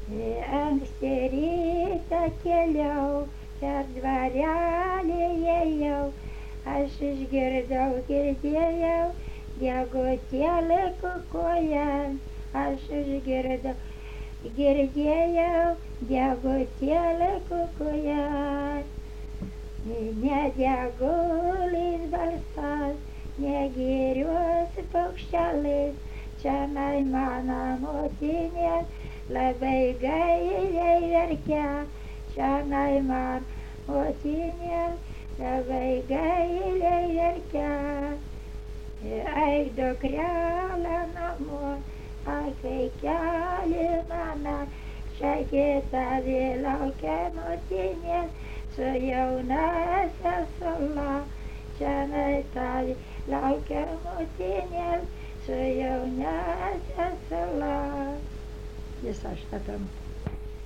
Anksti rytą keliau, per dvarelį ėjau, aš girdėjau, gegutėlį kukuojant, aš girdėjau, gegutėlį kukuojant. Ne diegulis balsas, ne girios paukštelis, čionai mano motinė labai gailiai verkia, čionai man motinė labai gailiai verkia. Eik dukrelė namo, aš vaikeli mano, šakėta laukia motinė su jaunąja sala, čionai tali laukia motinė su jaunąja sala. Visą šitą